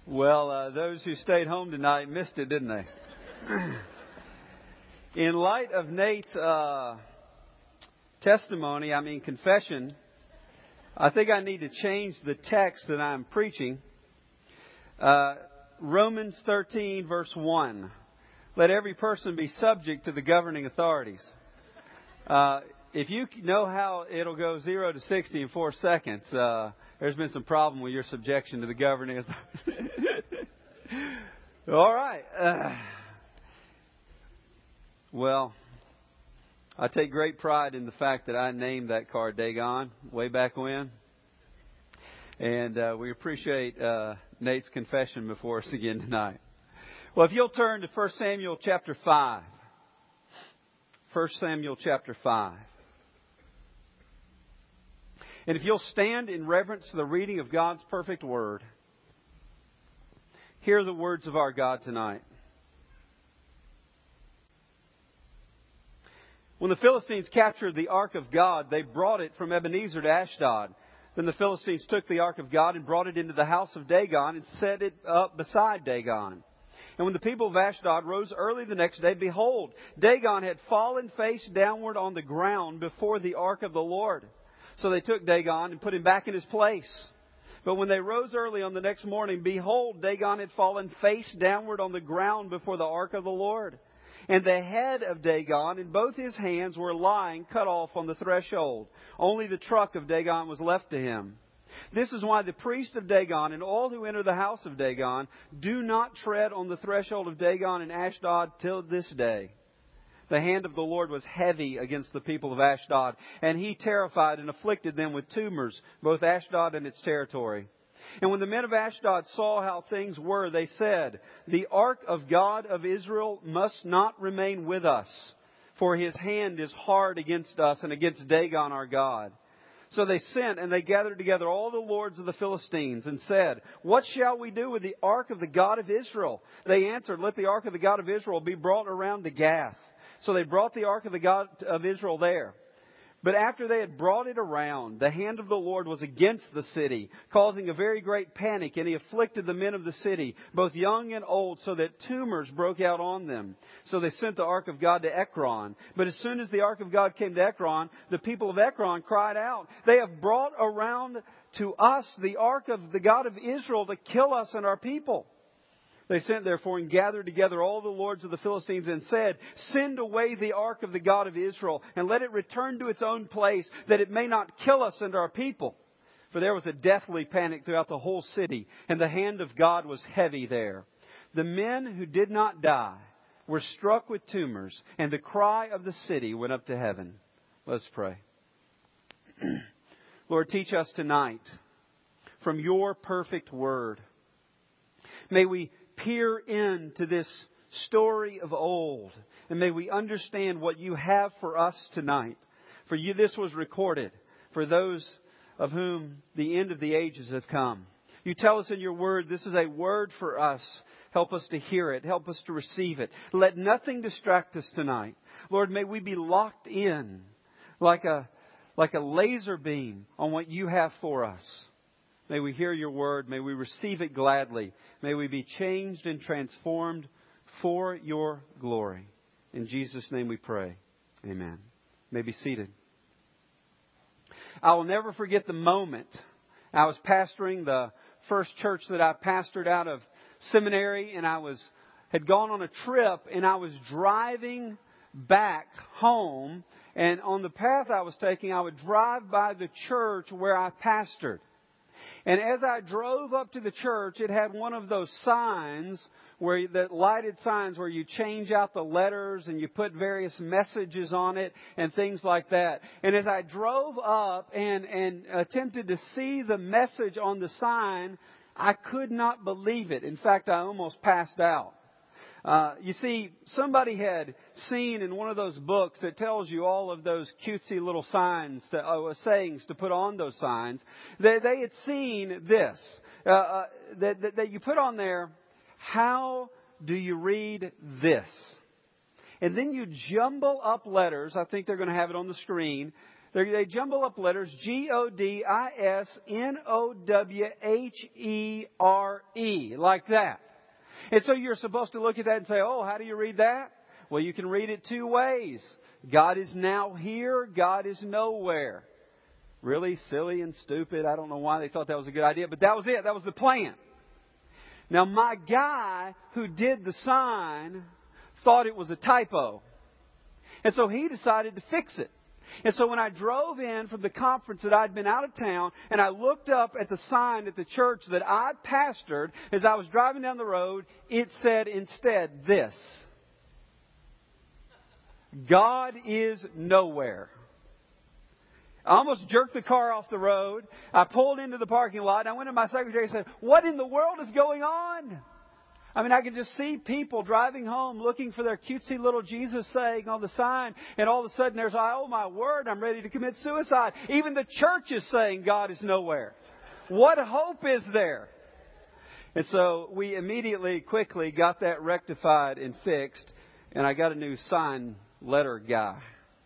Well, those who stayed home tonight missed it, didn't they? In light of Nate's confession, I think I need to change the text that I'm preaching. Romans 13, verse 1. Let every person be subject to the governing authorities. If you know how it'll go 0 to 60 in 4 seconds, there's been some problem with your subjection to the governing authorities. All right. Well, I take great pride in the fact that I named that car Dagon way back when. And we appreciate Nate's confession before us again tonight. Well, if you'll turn to 1 Samuel chapter 5. 1 Samuel chapter 5. And if you'll stand in reverence to the reading of God's perfect word, hear the words of our God tonight. When the Philistines captured the ark of God, they brought it from Ebenezer to Ashdod. Then the Philistines took the ark of God and brought it into the house of Dagon and set it up beside Dagon. And when the people of Ashdod rose early the next day, behold, Dagon had fallen face downward on the ground before the ark of the Lord. So they took Dagon and put him back in his place. But when they rose early on the next morning, behold, Dagon had fallen face downward on the ground before the ark of the Lord. And the head of Dagon and both his hands were lying cut off on the threshold. Only the trunk of Dagon was left to him. This is why the priest of Dagon and all who enter the house of Dagon do not tread on the threshold of Dagon and Ashdod till this day. The hand of the Lord was heavy against the people of Ashdod, and he terrified and afflicted them with tumors, both Ashdod and its territory. And when the men of Ashdod saw how things were, they said, the ark of God of Israel must not remain with us, for his hand is hard against us and against Dagon our God. So they sent and they gathered together all the lords of the Philistines and said, what shall we do with the ark of the God of Israel? They answered, let the ark of the God of Israel be brought around to Gath. So they brought the ark of the God of Israel there. But after they had brought it around, the hand of the Lord was against the city, causing a very great panic, and he afflicted the men of the city, both young and old, so that tumors broke out on them. So they sent the ark of God to Ekron. But as soon as the ark of God came to Ekron, the people of Ekron cried out, they have brought around to us the ark of the God of Israel to kill us and our people. They sent therefore and gathered together all the lords of the Philistines and said, send away the ark of the God of Israel and let it return to its own place, that it may not kill us and our people. For there was a deathly panic throughout the whole city, and the hand of God was heavy there. The men who did not die were struck with tumors, and the cry of the city went up to heaven. Let's pray. Lord, teach us tonight from your perfect word. May we peer into this story of old, and may we understand what you have for us tonight. For you, this was recorded for those of whom the end of the ages have come. You tell us in your word, this is a word for us. Help us to hear it. Help us to receive it. Let nothing distract us tonight. Lord, may we be locked in like a laser beam on what you have for us. May we hear your word. May we receive it gladly. May we be changed and transformed for your glory. In Jesus' name we pray. Amen. You may be seated. I will never forget the moment I was pastoring the first church that I pastored out of seminary, and I had gone on a trip, and I was driving back home, and on the path I was taking, I would drive by the church where I pastored. And as I drove up to the church, it had one of those signs, that lighted signs where you change out the letters and you put various messages on it and things like that. And as I drove up and attempted to see the message on the sign, I could not believe it. In fact, I almost passed out. You see, somebody had seen in one of those books that tells you all of those cutesy little signs, sayings to put on those signs. They had seen this, that you put on there, how do you read this? And then you jumble up letters. I think they're going to have it on the screen. They jumble up letters Godisnowhere, like that. And so you're supposed to look at that and say, oh, how do you read that? Well, you can read it two ways. God is now here. God is nowhere. Really silly and stupid. I don't know why they thought that was a good idea, but that was it. That was the plan. Now, my guy who did the sign thought it was a typo. And so he decided to fix it. And so when I drove in from the conference that I'd been out of town, and I looked up at the sign at the church that I pastored, as I was driving down the road, it said instead this: God is nowhere. I almost jerked the car off the road. I pulled into the parking lot, and I went to my secretary and said, what in the world is going on? I mean, I could just see people driving home looking for their cutesy little Jesus saying on the sign, and all of a sudden there's, oh my word, I'm ready to commit suicide. Even the church is saying God is nowhere. What hope is there? And so we immediately, quickly got that rectified and fixed, and I got a new sign letter guy.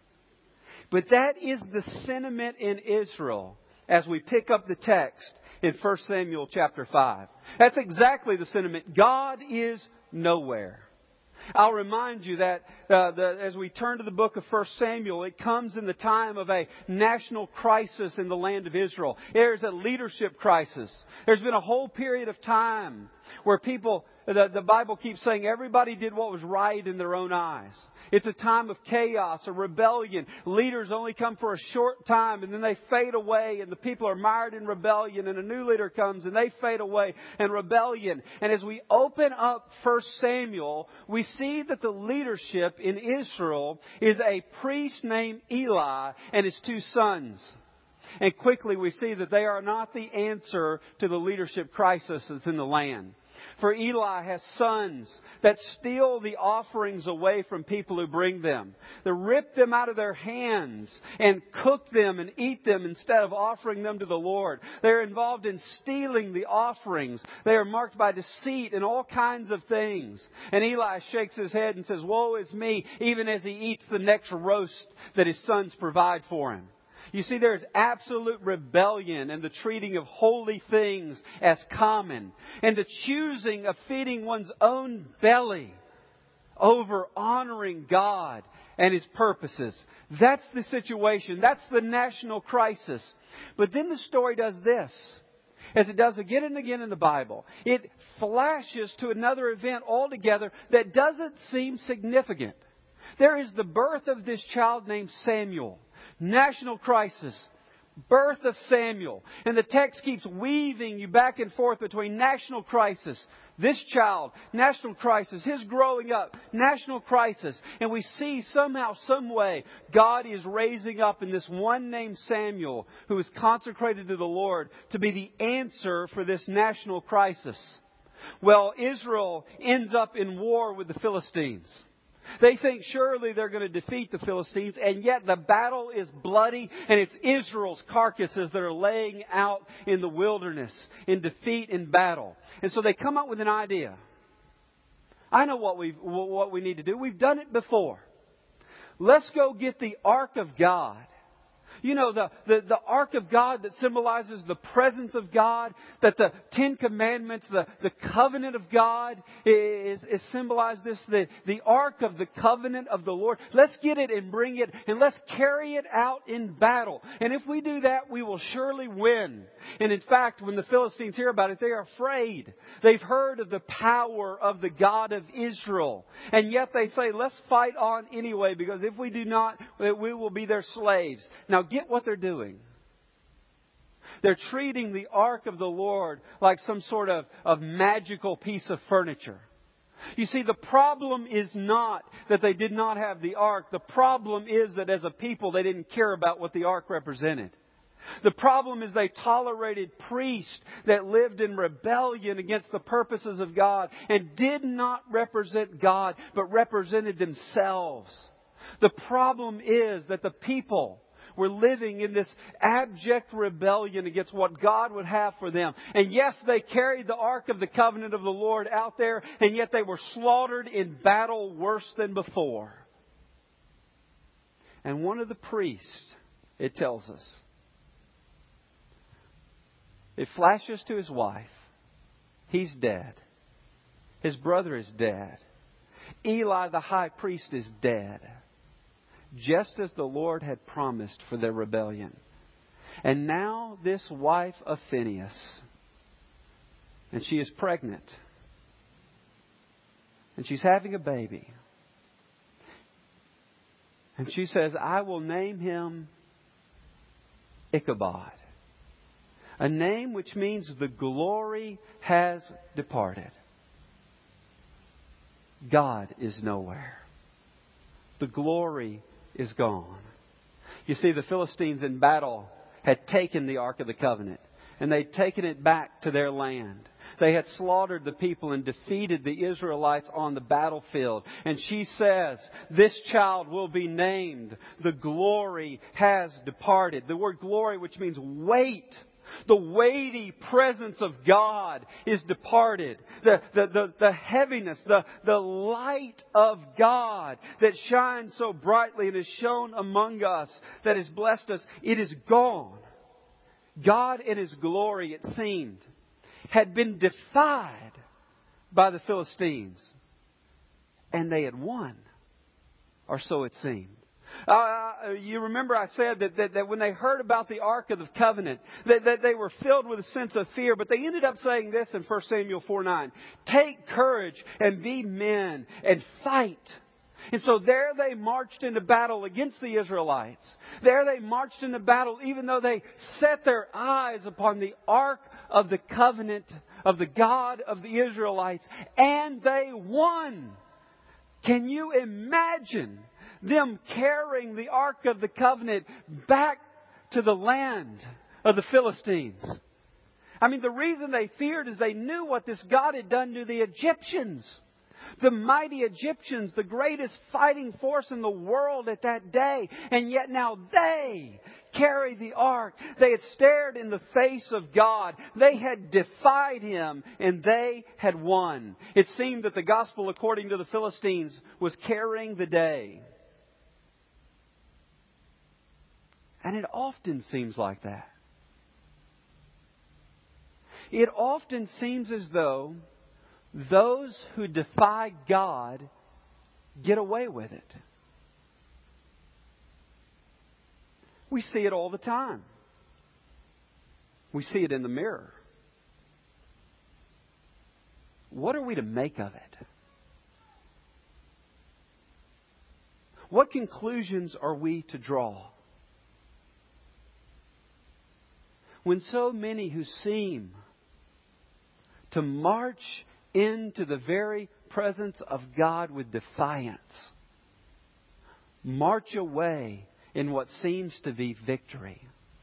But that is the sentiment in Israel as we pick up the text in 1 Samuel chapter 5. That's exactly the sentiment. God is nowhere. I'll remind you that as we turn to the book of 1 Samuel, it comes in the time of a national crisis in the land of Israel. There's a leadership crisis. There's been a whole period of time where people, the Bible keeps saying everybody did what was right in their own eyes. It's a time of chaos, a rebellion. Leaders only come for a short time and then they fade away, and the people are mired in rebellion, and a new leader comes and they fade away in rebellion. And as we open up 1 Samuel, we see that the leadership in Israel is a priest named Eli and his two sons. And quickly we see that they are not the answer to the leadership crisis that's in the land. For Eli has sons that steal the offerings away from people who bring them. They rip them out of their hands and cook them and eat them instead of offering them to the Lord. They're involved in stealing the offerings. They are marked by deceit and all kinds of things. And Eli shakes his head and says, woe is me, even as he eats the next roast that his sons provide for him. You see, there's absolute rebellion and the treating of holy things as common, and the choosing of feeding one's own belly over honoring God and His purposes. That's the situation. That's the national crisis. But then the story does this, as it does again and again in the Bible. It flashes to another event altogether that doesn't seem significant. There is the birth of this child named Samuel. National crisis. Birth of Samuel. And the text keeps weaving you back and forth between national crisis, this child, national crisis, his growing up, national crisis. And we see somehow, some way, God is raising up in this one named Samuel, who is consecrated to the Lord, to be the answer for this national crisis. Well, Israel ends up in war with the Philistines. They think surely they're going to defeat the Philistines, and yet the battle is bloody, and it's Israel's carcasses that are laying out in the wilderness in defeat in battle. And so they come up with an idea. I know what we need to do. We've done it before. Let's go get the Ark of God. You know, the Ark of God that symbolizes the presence of God, that the Ten Commandments, the covenant of God is symbolized this, the Ark of the covenant of the Lord. Let's get it and bring it, and let's carry it out in battle. And if we do that, we will surely win. And in fact, when the Philistines hear about it, they are afraid. They've heard of the power of the God of Israel. And yet they say, let's fight on anyway, because if we do not, we will be their slaves. Now, get what they're doing. They're treating the Ark of the Lord like some sort of magical piece of furniture. You see, the problem is not that they did not have the Ark. The problem is that as a people, they didn't care about what the Ark represented. The problem is they tolerated priests that lived in rebellion against the purposes of God and did not represent God, but represented themselves. The problem is that the people were living in this abject rebellion against what God would have for them. And yes, they carried the Ark of the Covenant of the Lord out there, and yet they were slaughtered in battle worse than before. And one of the priests it tells us. It flashes to his wife. He's dead. His brother is dead. Eli the high priest is dead. Just as the Lord had promised for their rebellion. And now this wife of Phinehas, and she is pregnant. And she's having a baby. And she says, I will name him Ichabod. A name which means the glory has departed. God is nowhere. The glory is gone. You see, the Philistines in battle had taken the Ark of the Covenant. And they'd taken it back to their land. They had slaughtered the people and defeated the Israelites on the battlefield. And she says, this child will be named, the glory has departed. The word glory, which means weight. The weighty presence of God is departed. The heaviness, the light of God that shines so brightly and is shown among us, that has blessed us, it is gone. God in His glory, it seemed, had been defied by the Philistines. And they had won. Or so it seemed. You remember I said that when they heard about the Ark of the Covenant, that they were filled with a sense of fear. But they ended up saying this in 1 Samuel 4:9. Take courage and be men and fight. And so there they marched into battle against the Israelites. There they marched into battle even though they set their eyes upon the Ark of the Covenant of the God of the Israelites. And they won. Can you imagine them carrying the Ark of the Covenant back to the land of the Philistines? I mean, the reason they feared is they knew what this God had done to the Egyptians. The mighty Egyptians, the greatest fighting force in the world at that day. And yet now they carry the ark. They had stared in the face of God. They had defied Him and they had won. It seemed that the gospel, according to the Philistines, was carrying the day. And it often seems like that. It often seems as though those who defy God get away with it. We see it all the time. We see it in the mirror. What are we to make of it? What conclusions are we to draw? When so many who seem to march into the very presence of God with defiance march away in what seems to be victory.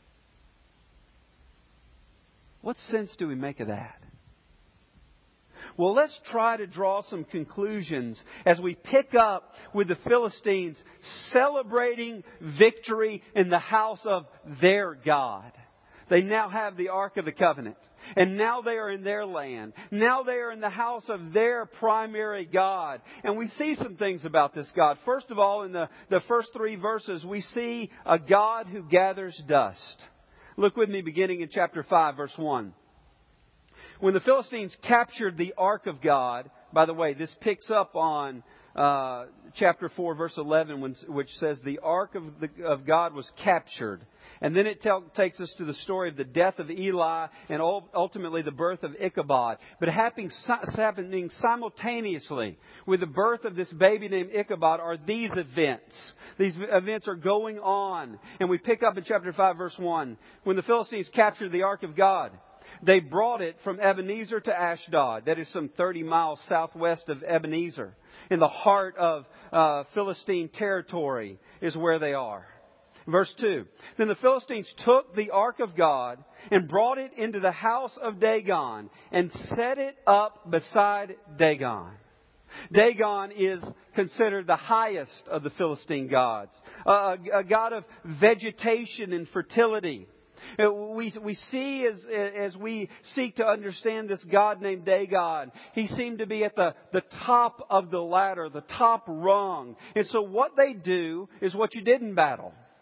What sense do we make of that? Well, let's try to draw some conclusions as we pick up with the Philistines celebrating victory in the house of their God. They now have the Ark of the Covenant. And now they are in their land. Now they are in the house of their primary God. And we see some things about this God. First of all, in the first 3 verses, we see a God who gathers dust. Look with me beginning in chapter 5, verse 1. When the Philistines captured the Ark of God, by the way, this picks up on chapter 4, verse 11, which says the Ark of God was captured. And then it takes us to the story of the death of Eli and ultimately the birth of Ichabod. But happening simultaneously with the birth of this baby named Ichabod are these events. These events are going on. And we pick up in chapter 5, verse 1. When the Philistines captured the Ark of God, they brought it from Ebenezer to Ashdod. That is some 30 miles southwest of Ebenezer. In the heart of Philistine territory is where they are. Verse 2. Then the Philistines took the Ark of God and brought it into the house of Dagon and set it up beside Dagon. Dagon is considered the highest of the Philistine gods. A god of vegetation and fertility. We see as we seek to understand this God named Dagon, he seemed to be at the top of the ladder, the top rung. And so what they do is what you did in battle.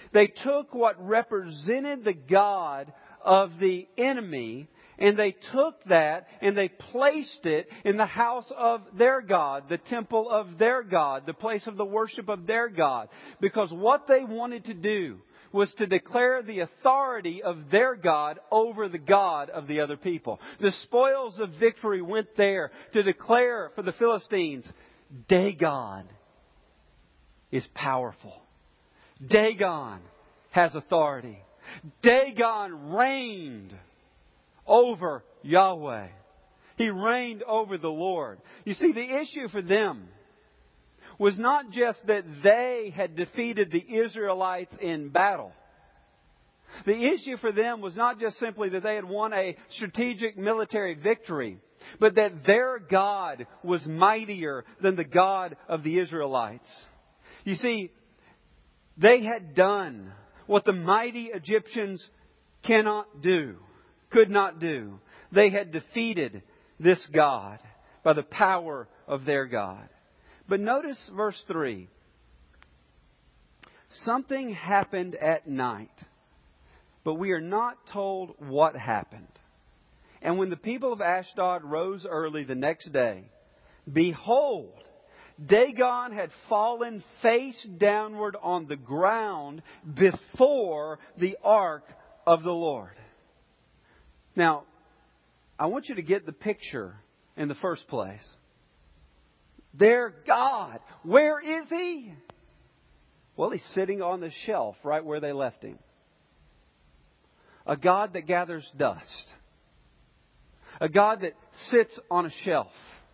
They took what represented the God of the enemy, and they took that and they placed it in the house of their God, the temple of their God, the place of the worship of their God. Because what they wanted to do was to declare the authority of their God over the God of the other people. The spoils of victory went there to declare for the Philistines, Dagon is powerful. Dagon has authority. Dagon reigned over Yahweh. He reigned over the Lord. You see, the issue for them was not just that they had defeated the Israelites in battle. The issue for them was not just simply that they had won a strategic military victory, but that their God was mightier than the God of the Israelites. You see, they had done what the mighty Egyptians could not do. They had defeated this God by the power of their God. But notice verse 3. Something happened at night, but we are not told what happened. And when the people of Ashdod rose early the next day, behold, Dagon had fallen face downward on the ground before the ark of the Lord. Now, I want you to get the picture in the first place. Their God, where is He? Well, He's sitting on the shelf right where they left Him. A God that gathers dust. A God that sits on a shelf.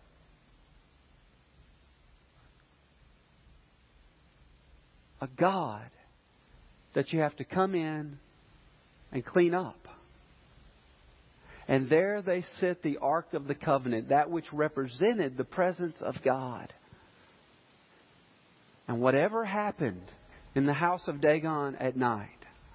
A God that you have to come in and clean up. And there they sit, the Ark of the Covenant, that which represented the presence of God. And whatever happened in the house of Dagon at night,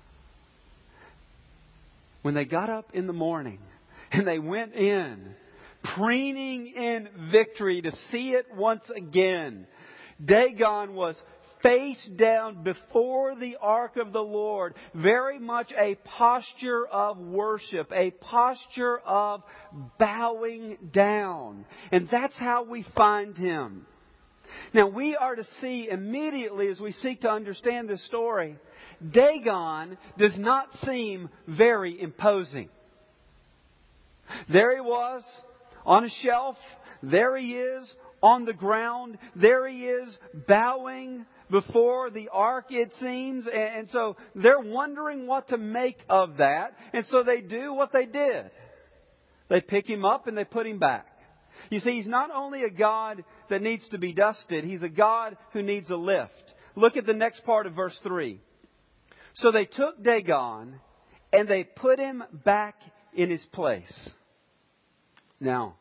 when they got up in the morning and they went in, preening in victory to see it once again, Dagon was face down before the ark of the Lord. Very much a posture of worship, a posture of bowing down. And that's how we find him. Now we are to see immediately as we seek to understand this story, Dagon does not seem very imposing. There he was on a shelf. There he is on the ground. There he is bowing before the ark, it seems. And so they're wondering what to make of that. And so they do what they did. They pick him up and they put him back. You see, he's not only a God that needs to be dusted, he's a God who needs a lift. Look at the next part of verse 3. So they took Dagon and they put him back in his place. Now,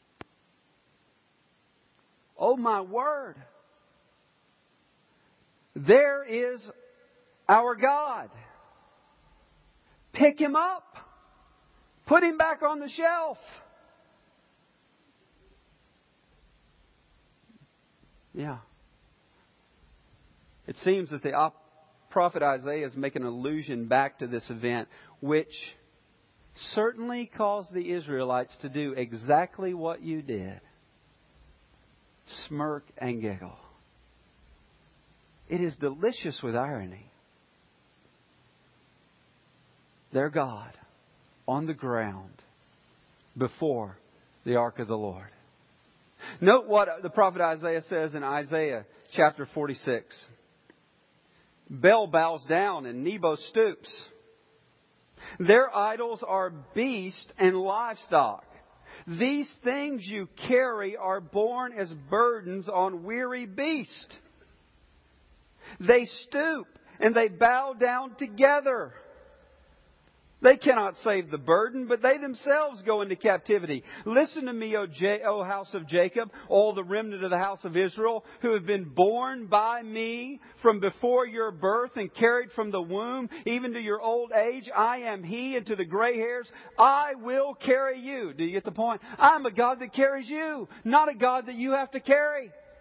oh my word, there is our God. Pick him up. Put him back on the shelf. Yeah. It seems that the prophet Isaiah is making an allusion back to this event, which certainly caused the Israelites to do exactly what you did. Smirk and giggle. It is delicious with irony. Their God on the ground before the ark of the Lord. Note what the prophet Isaiah says in Isaiah chapter 46. Bel bows down and Nebo stoops. Their idols are beasts and livestock. These things you carry are borne as burdens on weary beasts. They stoop and they bow down together. They cannot save the burden, but they themselves go into captivity. Listen to me, O house of Jacob, all the remnant of the house of Israel, who have been born by me from before your birth and carried from the womb, even to your old age. I am He, and to the gray hairs, I will carry you. Do you get the point? I'm a God that carries you, not a God that you have to carry.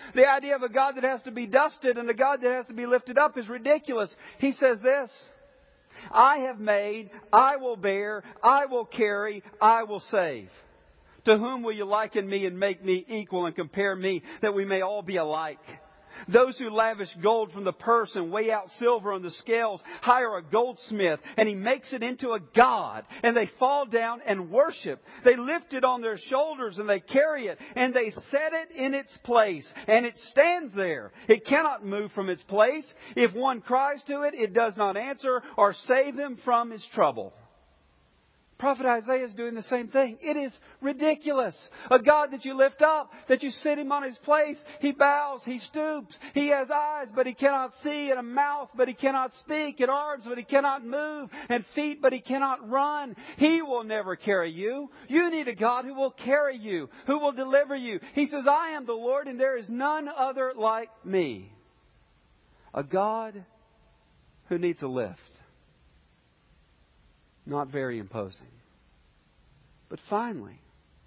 The idea of a God that has to be dusted and a God that has to be lifted up is ridiculous. He says this, I have made, I will bear, I will carry, I will save. To whom will you liken me and make me equal and compare me that we may all be alike? Those who lavish gold from the purse and weigh out silver on the scales hire a goldsmith, and he makes it into a god, and they fall down and worship. They lift it on their shoulders and they carry it, and they set it in its place, and it stands there. It cannot move from its place. If one cries to it, it does not answer or save him from his trouble. Prophet Isaiah is doing the same thing. It is ridiculous. A God that you lift up, that you sit Him on His place. He bows, He stoops. He has eyes, but He cannot see, and a mouth, but He cannot speak, and arms, but He cannot move, and feet, but He cannot run. He will never carry you. You need a God who will carry you, who will deliver you. He says, I am the Lord, and there is none other like me. A God who needs a lift. Not very imposing. But finally,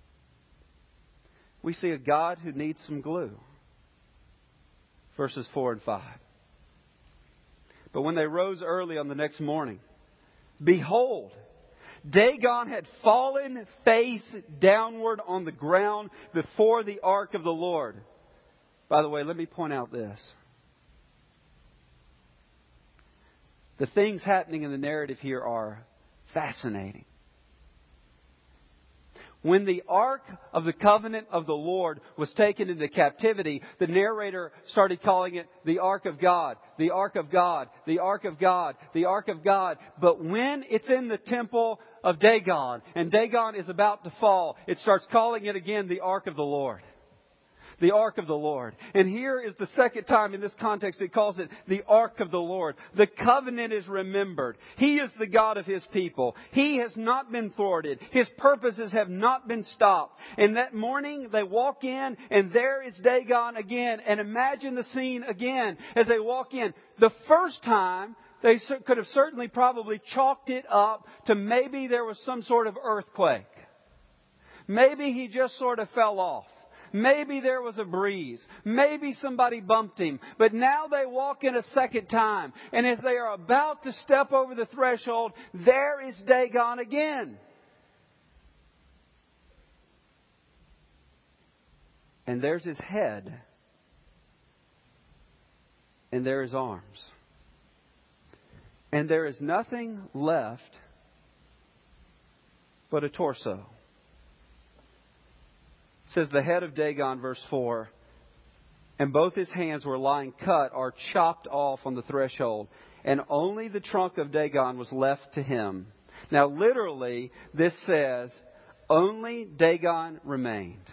we see a God who needs some glue. Verses 4 and 5. But when they rose early on the next morning, behold, Dagon had fallen face downward on the ground before the ark of the Lord. By the way, let me point out this. The things happening in the narrative here are fascinating. When the Ark of the Covenant of the Lord was taken into captivity, the narrator started calling it the Ark of God, the Ark of God, the Ark of God, the Ark of God. But when it's in the temple of Dagon, and Dagon is about to fall, it starts calling it again the Ark of the Lord. The Ark of the Lord. And here is the second time in this context it calls it the Ark of the Lord. The covenant is remembered. He is the God of His people. He has not been thwarted. His purposes have not been stopped. And that morning they walk in, and there is Dagon again. And imagine the scene again as they walk in. The first time they could have certainly probably chalked it up to maybe there was some sort of earthquake. Maybe he just sort of fell off. Maybe there was a breeze. Maybe somebody bumped him. But now they walk in a second time. And as they are about to step over the threshold, there is Dagon again. And there's his head. And there his arms. And there is nothing left but a torso. It says the head of Dagon, verse 4, and both his hands were lying cut or chopped off on the threshold, and only the trunk of Dagon was left to him. Now, literally, this says, only Dagon remained.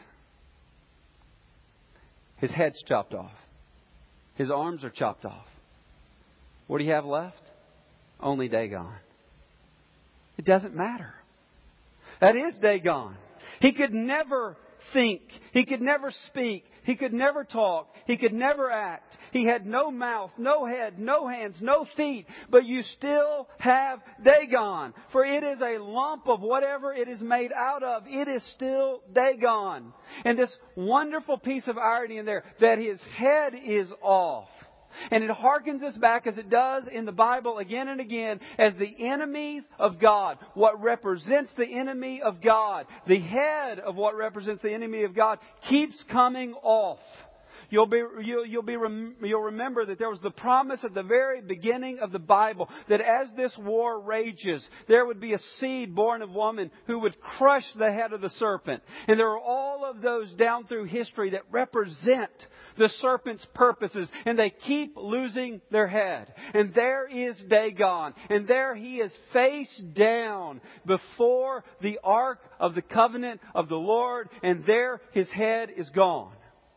His head's chopped off. His arms are chopped off. What do you have left? Only Dagon. It doesn't matter. That is Dagon. He could never think. He could never speak. He could never talk. He could never act. He had no mouth, no head, no hands, no feet. But you still have Dagon. For it is a lump of whatever it is made out of. It is still Dagon. And this wonderful piece of irony in there, that his head is off. And it harkens us back, as it does in the Bible again and again, as the enemies of God. What represents the enemy of God, the head of what represents the enemy of God, keeps coming off. You'll remember that there was the promise at the very beginning of the Bible that as this war rages, there would be a seed born of woman who would crush the head of the serpent. And there are all of those down through history that represent the serpent's purposes, and they keep losing their head. And there is Dagon, and there he is face down before the Ark of the Covenant of the Lord, and there his head is gone.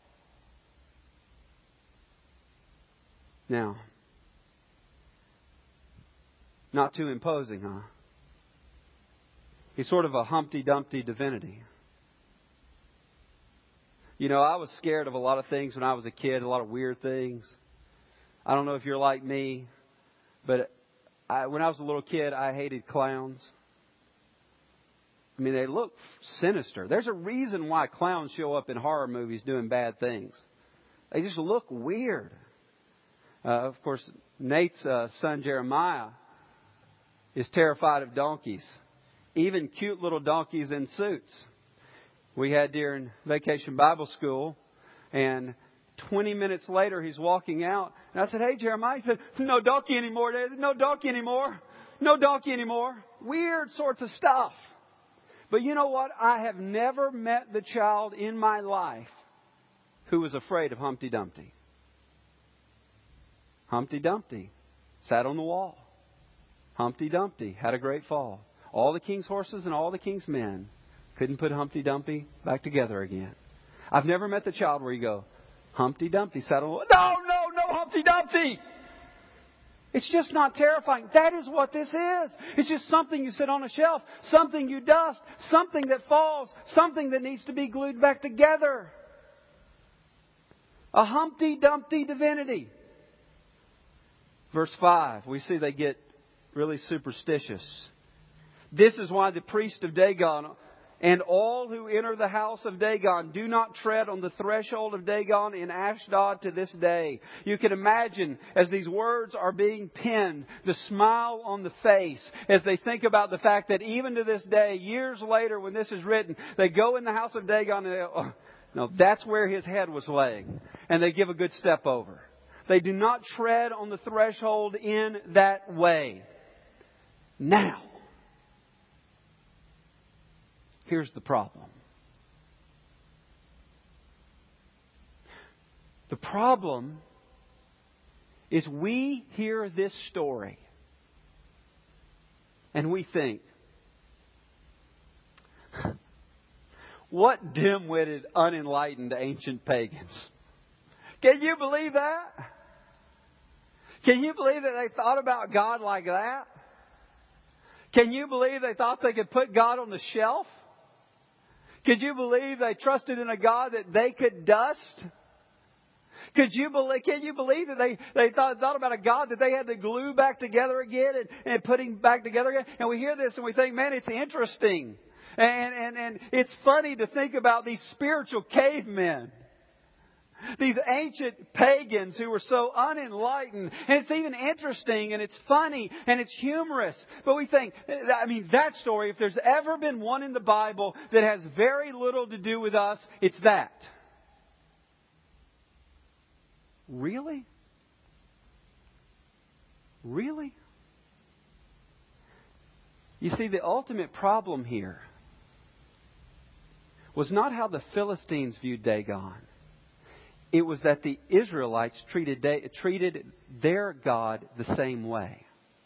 Now, not too imposing, huh? He's sort of a Humpty Dumpty divinity. You know, I was scared of a lot of things when I was a kid, a lot of weird things. I don't know if you're like me, but when I was a little kid, I hated clowns. I mean, they look sinister. There's a reason why clowns show up in horror movies doing bad things. They just look weird. Of course, Nate's son Jeremiah is terrified of donkeys. Even cute little donkeys in suits. We had during Vacation Bible School, and 20 minutes later he's walking out, and I said, "Hey, Jeremiah." He said, "No donkey anymore, Dad. No donkey anymore. No donkey anymore." Weird sorts of stuff. But you know what? I have never met the child in my life who was afraid of Humpty Dumpty. Humpty Dumpty sat on the wall. Humpty Dumpty had a great fall. All the king's horses and all the king's men couldn't put Humpty Dumpty back together again. I've never met the child where you go, "Humpty Dumpty sat on the wall." No, Humpty Dumpty! It's just not terrifying. That is what this is. It's just something you sit on a shelf, something you dust, something that falls, something that needs to be glued back together. A Humpty Dumpty divinity. Verse 5, we see they get really superstitious. "This is why the priest of Dagon and all who enter the house of Dagon do not tread on the threshold of Dagon in Ashdod to this day." You can imagine as these words are being penned, the smile on the face as they think about the fact that even to this day, years later when this is written, they go in the house of Dagon and they go, "Oh, no, that's where his head was laying." And they give a good step over. They do not tread on the threshold in that way. Now, here's the problem. The problem is we hear this story and we think, what dim-witted, unenlightened ancient pagans. Can you believe that? Can you believe that they thought about God like that? Can you believe they thought they could put God on the shelf? Could you believe they trusted in a God that they could dust? Can you believe that they thought about a God that they had to glue back together again and put him back together again? And we hear this and we think, man, it's interesting. And it's funny to think about these spiritual cavemen. These ancient pagans who were so unenlightened. And it's even interesting and it's funny and it's humorous. But we think, that story, if there's ever been one in the Bible that has very little to do with us, it's that. Really? Really? You see, the ultimate problem here was not how the Philistines viewed Dagon. It was that the Israelites treated their God the same way.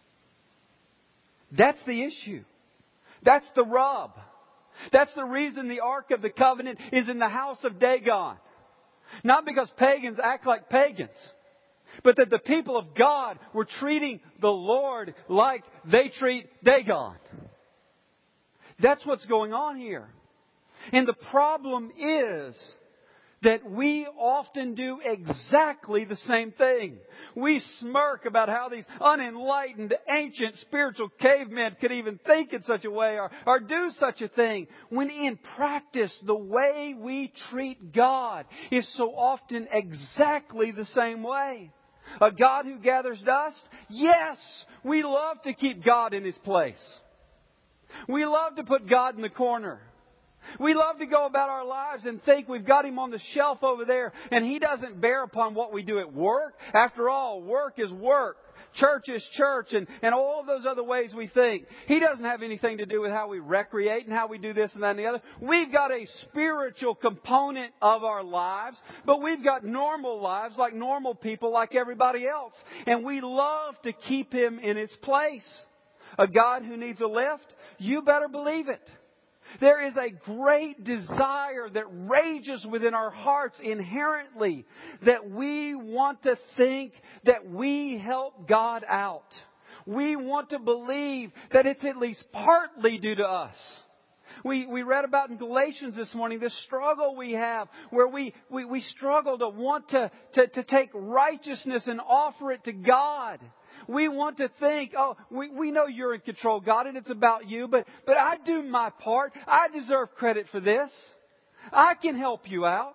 That's the issue. That's the rub. That's the reason the Ark of the Covenant is in the house of Dagon. Not because pagans act like pagans, but that the people of God were treating the Lord like they treat Dagon. That's what's going on here. And the problem is that we often do exactly the same thing. We smirk about how these unenlightened, ancient, spiritual cavemen could even think in such a way or do such a thing, when in practice, the way we treat God is so often exactly the same way. A God who gathers dust? Yes, we love to keep God in His place. We love to put God in the corner. We love to go about our lives and think we've got Him on the shelf over there and He doesn't bear upon what we do at work. After all, work is work. Church is church and all of those other ways we think. He doesn't have anything to do with how we recreate and how we do this and that and the other. We've got a spiritual component of our lives, but we've got normal lives like normal people like everybody else. And we love to keep Him in His place. A God who needs a lift? You better believe it. There is a great desire that rages within our hearts inherently that we want to think that we help God out. We want to believe that it's at least partly due to us. We read about in Galatians this morning this struggle we have where we struggle to want to take righteousness and offer it to God. We want to think, we know You're in control, God, and it's about You, but I do my part. I deserve credit for this. I can help You out.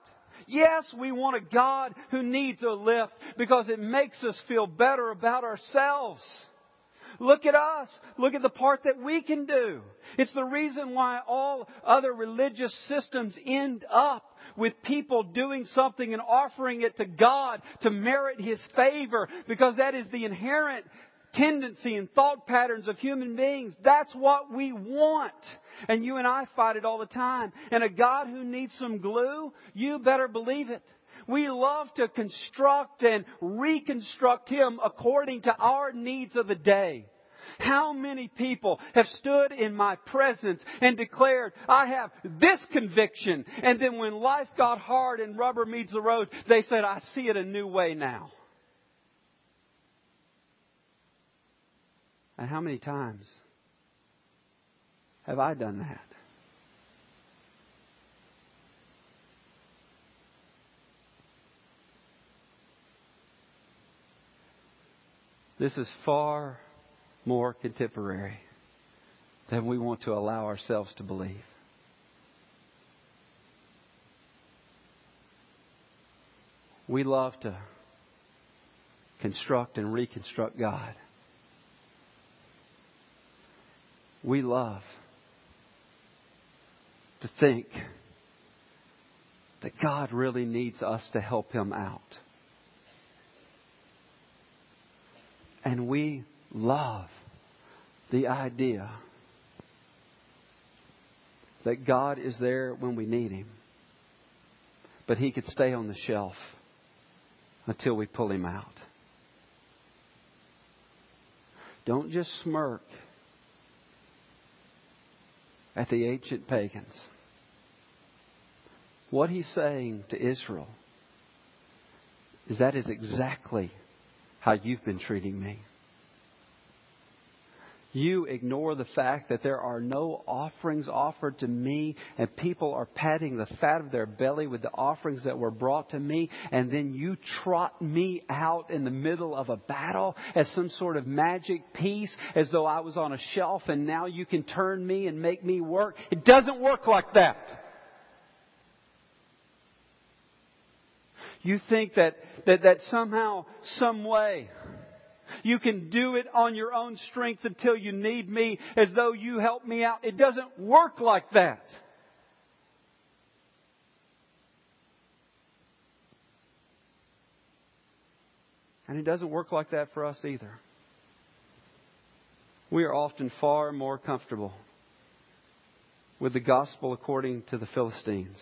Yes, we want a God who needs a lift because it makes us feel better about ourselves. Look at us. Look at the part that we can do. It's the reason why all other religious systems end up with people doing something and offering it to God to merit His favor, because that is the inherent tendency and thought patterns of human beings. That's what we want. And you and I fight it all the time. And a God who needs some glue, you better believe it. We love to construct and reconstruct Him according to our needs of the day. How many people have stood in my presence and declared, I have this conviction. And then when life got hard and rubber meets the road, they said, I see it a new way now. And how many times have I done that? This is far more contemporary than we want to allow ourselves to believe. We love to construct and reconstruct God. We love to think that God really needs us to help Him out. And we love the idea that God is there when we need Him, but He could stay on the shelf until we pull Him out. Don't just smirk at the ancient pagans. What He's saying to Israel is that is exactly how you've been treating me. You ignore the fact that there are no offerings offered to me, and people are patting the fat of their belly with the offerings that were brought to me, and then you trot me out in the middle of a battle as some sort of magic piece, as though I was on a shelf and now you can turn me and make me work. It doesn't work like that. You think that somehow, some way, you can do it on your own strength until you need me, as though you help me out. It doesn't work like that. And it doesn't work like that for us either. We are often far more comfortable with the gospel according to the Philistines,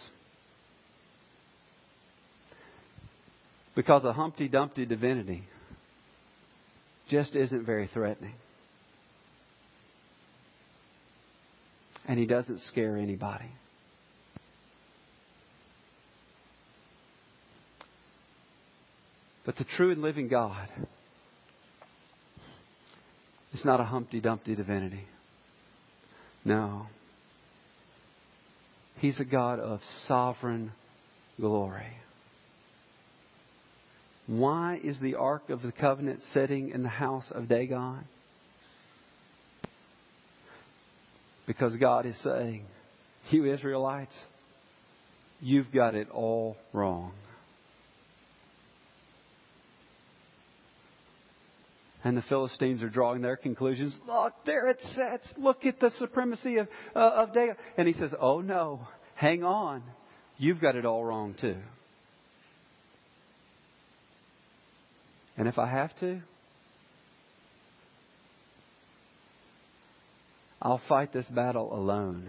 because a Humpty Dumpty divinity just isn't very threatening. And He doesn't scare anybody. But the true and living God is not a Humpty Dumpty divinity. No. He's a God of sovereign glory. Why is the Ark of the Covenant sitting in the house of Dagon? Because God is saying, you Israelites, you've got it all wrong. And the Philistines are drawing their conclusions. Look, there it sits. Look at the supremacy of Dagon. And He says, oh no, hang on. You've got it all wrong too. And if I have to, I'll fight this battle alone.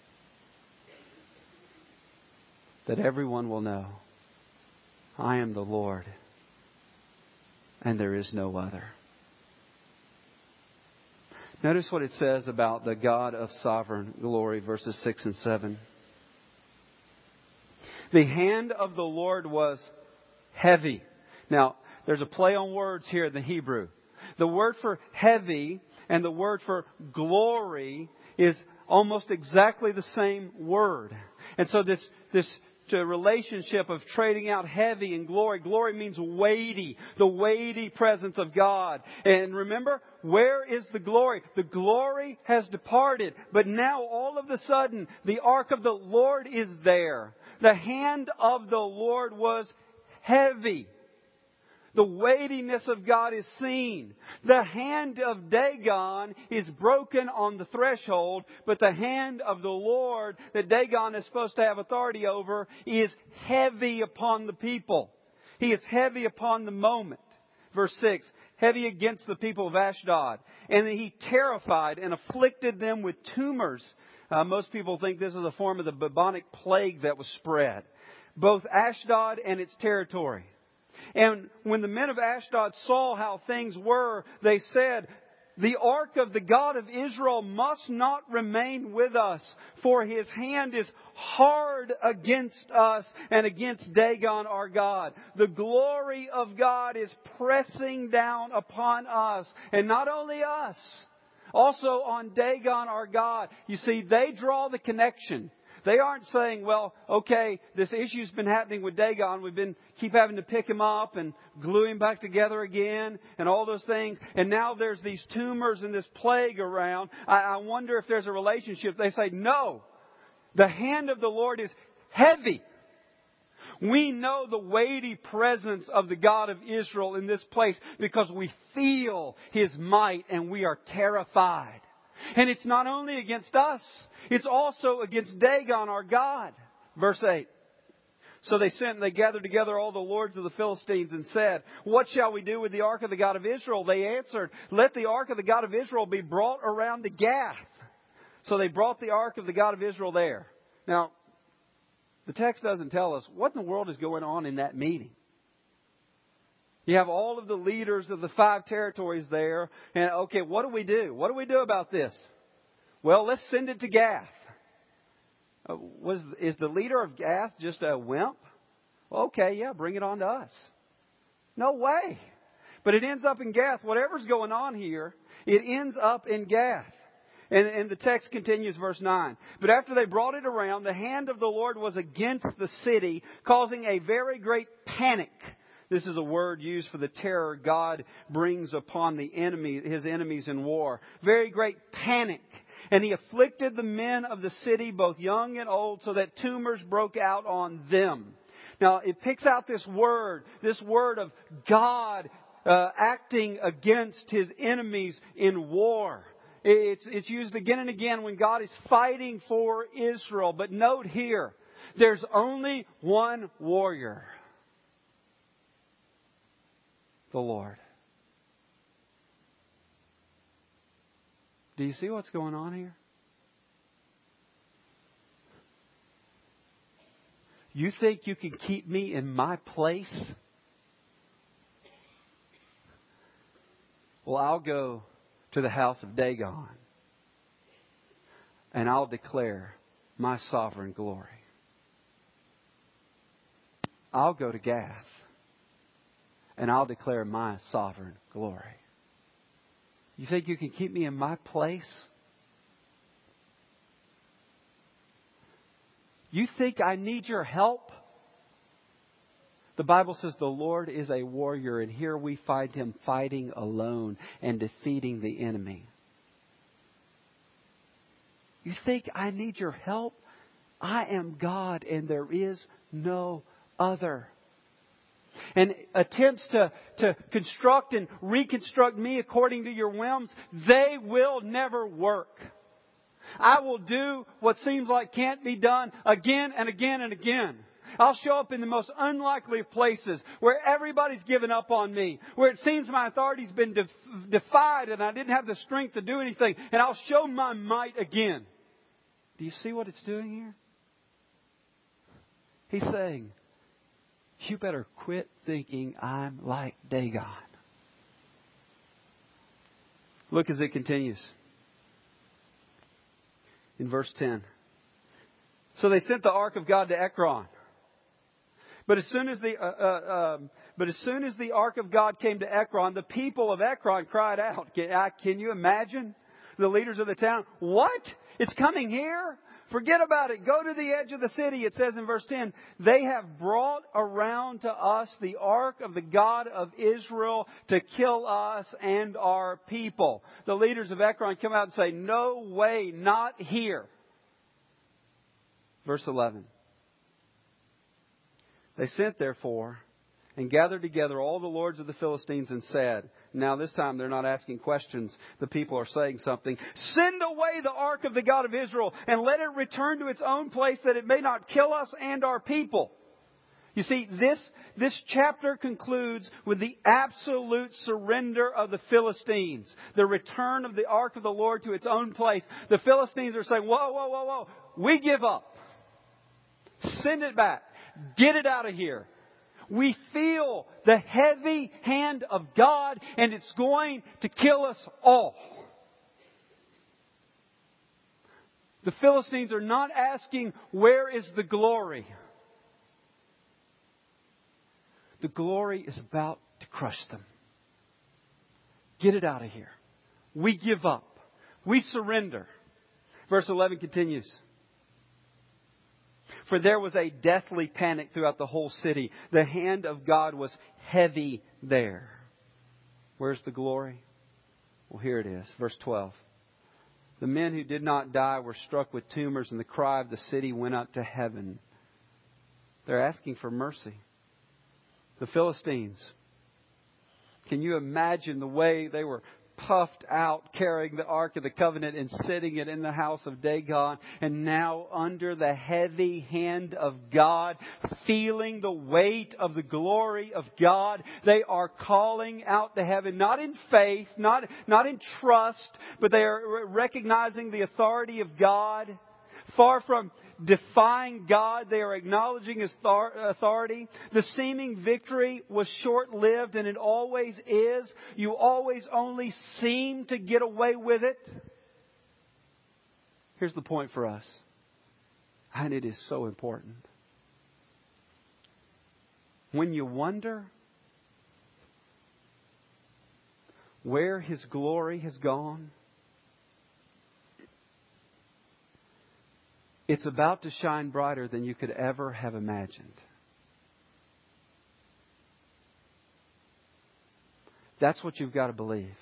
That everyone will know I am the Lord and there is no other. Notice what it says about the God of sovereign glory, verses 6 and 7. The hand of the Lord was heavy. Now, there's a play on words here in the Hebrew. The word for heavy and the word for glory is almost exactly the same word. And so this relationship of trading out heavy and glory. Glory means weighty, the weighty presence of God. And remember, where is the glory? The glory has departed, but now all of a sudden the ark of the Lord is there. The hand of the Lord was heavy. The weightiness of God is seen. The hand of Dagon is broken on the threshold, but the hand of the Lord that Dagon is supposed to have authority over is heavy upon the people. He is heavy upon the moment. Verse 6, heavy against the people of Ashdod. And he terrified and afflicted them with tumors. Most people think this is a form of the bubonic plague that was spread. Both Ashdod and its territory. And when the men of Ashdod saw how things were, they said, the ark of the God of Israel must not remain with us, for his hand is hard against us and against Dagon our God. The glory of God is pressing down upon us, and not only us, also on Dagon our God. You see, they draw the connection. They aren't saying, well, okay, this issue's been happening with Dagon. We've keep having to pick him up and glue him back together again and all those things. And now there's these tumors and this plague around. I wonder if there's a relationship. They say, no, the hand of the Lord is heavy. We know the weighty presence of the God of Israel in this place because we feel his might and we are terrified. And it's not only against us, it's also against Dagon, our God. Verse 8. So they sent and they gathered together all the lords of the Philistines and said, what shall we do with the ark of the God of Israel? They answered, let the ark of the God of Israel be brought around to Gath. So they brought the ark of the God of Israel there. Now, the text doesn't tell us what in the world is going on in that meeting. You have all of the leaders of the 5 territories there. And okay, what do we do? What do we do about this? Well, let's send it to Gath. Is the leader of Gath just a wimp? Okay, yeah, bring it on to us. No way. But it ends up in Gath. Whatever's going on here, it ends up in Gath. And the text continues, verse 9. But after they brought it around, the hand of the Lord was against the city, causing a very great panic. This is a word used for the terror God brings upon his enemies in war. Very great panic. And he afflicted the men of the city, both young and old, so that tumors broke out on them. Now, it picks out this word of God acting against his enemies in war. It's used again and again when God is fighting for Israel. But note here, there's only one warrior. The Lord. Do you see what's going on here? You think you can keep me in my place? Well, I'll go to the house of Dagon and I'll declare my sovereign glory. I'll go to Gath and I'll declare my sovereign glory. You think you can keep me in my place? You think I need your help? The Bible says the Lord is a warrior, and here we find him fighting alone and defeating the enemy. You think I need your help? I am God and there is no other. And attempts to construct and reconstruct me according to your whims, they will never work. I will do what seems like can't be done again and again and again. I'll show up in the most unlikely places where everybody's given up on me, where it seems my authority's been defied and I didn't have the strength to do anything, and I'll show my might again. Do you see what it's doing here? He's saying, you better quit thinking I'm like Dagon. Look as it continues. In verse 10. So they sent the ark of God to Ekron. But as soon as the ark of God came to Ekron, the people of Ekron cried out. Can you imagine? The leaders of the town. What? It's coming here? Forget about it. Go to the edge of the city. It says in verse 10, they have brought around to us the ark of the God of Israel to kill us and our people. The leaders of Ekron come out and say, no way, not here. Verse 11. They sent, therefore, and gathered together all the lords of the Philistines and said, now this time they're not asking questions. The people are saying something. Send away the ark of the God of Israel and let it return to its own place that it may not kill us and our people. You see, this chapter concludes with the absolute surrender of the Philistines. The return of the ark of the Lord to its own place. The Philistines are saying, whoa, whoa, whoa, whoa. We give up. Send it back. Get it out of here. We feel the heavy hand of God and it's going to kill us all. The Philistines are not asking, where is the glory? The glory is about to crush them. Get it out of here. We give up. We surrender. Verse 11 continues. For there was a deathly panic throughout the whole city. The hand of God was heavy there. Where's the glory? Well, here it is. Verse 12. The men who did not die were struck with tumors, and the cry of the city went up to heaven. They're asking for mercy. The Philistines. Can you imagine the way they were puffed out, carrying the Ark of the Covenant and sitting it in the house of Dagon, and now under the heavy hand of God, feeling the weight of the glory of God, they are calling out to heaven, not in faith, not in trust, but they are recognizing the authority of God. Far from defying God, they are acknowledging His authority. The seeming victory was short-lived, and it always is. You always only seem to get away with it. Here's the point for us, and it is so important. When you wonder where His glory has gone, it's about to shine brighter than you could ever have imagined. That's what you've got to believe.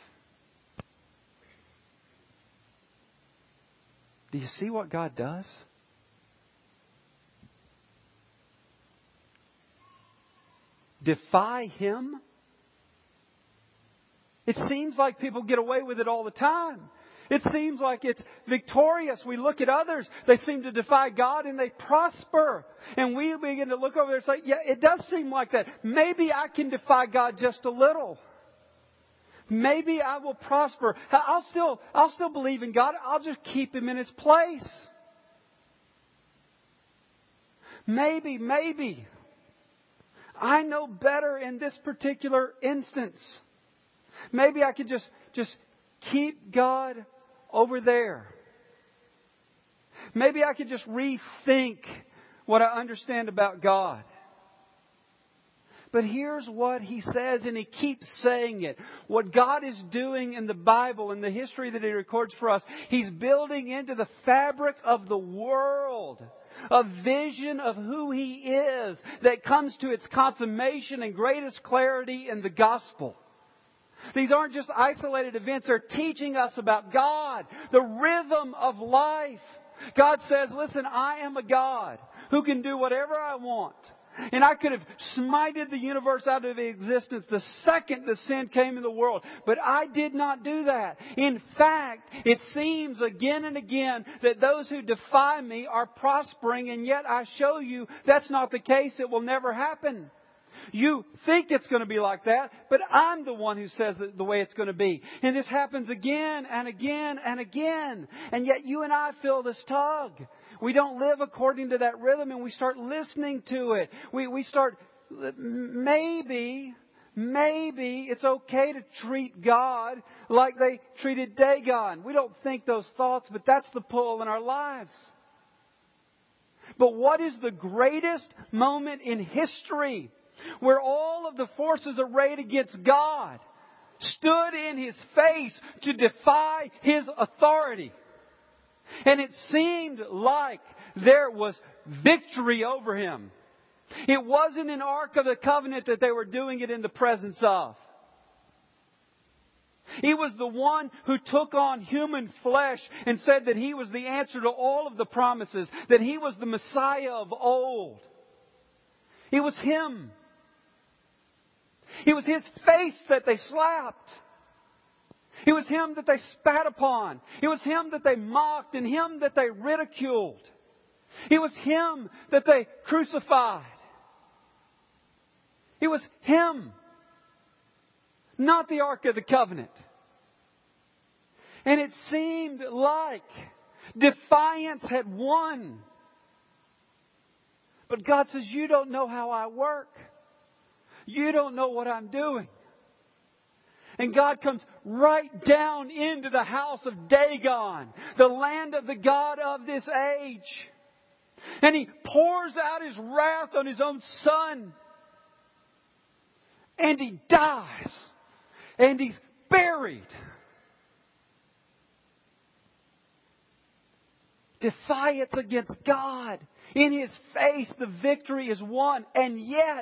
Do you see what God does? Defy Him? It seems like people get away with it all the time. It seems like it's victorious. We look at others. They seem to defy God and they prosper. And we begin to look over there and say, yeah, it does seem like that. Maybe I can defy God just a little. Maybe I will prosper. I'll still believe in God. I'll just keep Him in His place. Maybe. I know better in this particular instance. Maybe I could just keep God over there. Maybe I could just rethink what I understand about God. But here's what He says, and He keeps saying it. What God is doing in the Bible, in the history that He records for us, He's building into the fabric of the world a vision of who He is that comes to its consummation and greatest clarity in the gospel. These aren't just isolated events. They're teaching us about God, the rhythm of life. God says, listen, I am a God who can do whatever I want. And I could have smited the universe out of existence the second the sin came in the world. But I did not do that. In fact, it seems again and again that those who defy me are prospering. And yet I show you that's not the case. It will never happen. You think it's going to be like that, but I'm the one who says the way it's going to be. And this happens again and again and again. And yet you and I feel this tug. We don't live according to that rhythm, and we start listening to it. We start, maybe it's okay to treat God like they treated Dagon. We don't think those thoughts, but that's the pull in our lives. But what is the greatest moment in history where all of the forces arrayed against God stood in His face to defy His authority? And it seemed like there was victory over him. It wasn't an Ark of the Covenant that they were doing it in the presence of. He was the one who took on human flesh and said that He was the answer to all of the promises, that He was the Messiah of old. It was Him. It was His face that they slapped. It was Him that they spat upon. It was Him that they mocked and Him that they ridiculed. It was Him that they crucified. It was Him, not the Ark of the Covenant. And it seemed like defiance had won. But God says, you don't know how I work. You don't know what I'm doing. And God comes right down into the house of Dagon, the land of the god of this age. And He pours out His wrath on His own Son. And he dies. And he's buried. Defiance against God. In His face, the victory is won. And yet,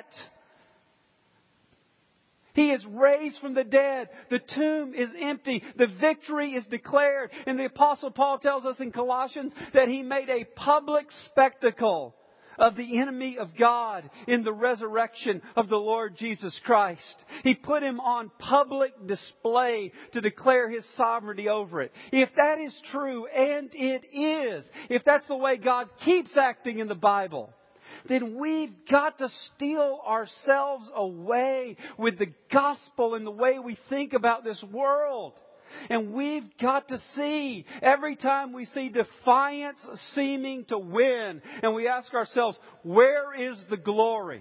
He is raised from the dead. The tomb is empty. The victory is declared. And the Apostle Paul tells us in Colossians that He made a public spectacle of the enemy of God in the resurrection of the Lord Jesus Christ. He put Him on public display to declare His sovereignty over it. If that is true, and it is, if that's the way God keeps acting in the Bible, then we've got to steal ourselves away with the gospel and the way we think about this world. And we've got to see, every time we see defiance seeming to win, and we ask ourselves, where is the glory?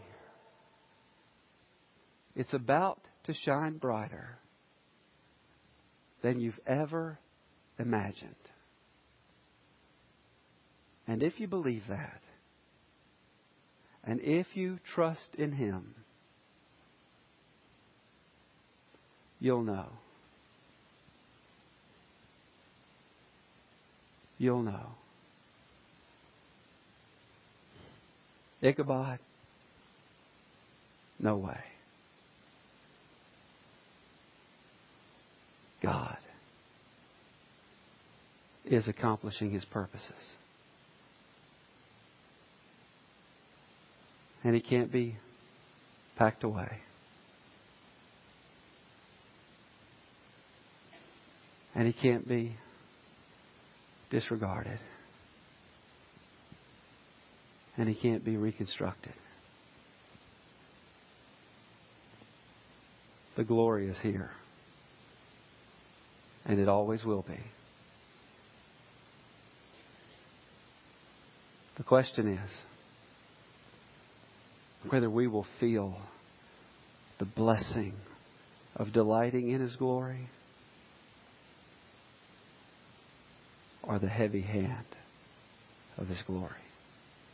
It's about to shine brighter than you've ever imagined. And if you believe that, and if you trust in Him, you'll know. You'll know. Ichabod? No way. God is accomplishing His purposes. And He can't be packed away. And He can't be disregarded. And He can't be reconstructed. The glory is here. And it always will be. The question is whether we will feel the blessing of delighting in His glory, or the heavy hand of His glory.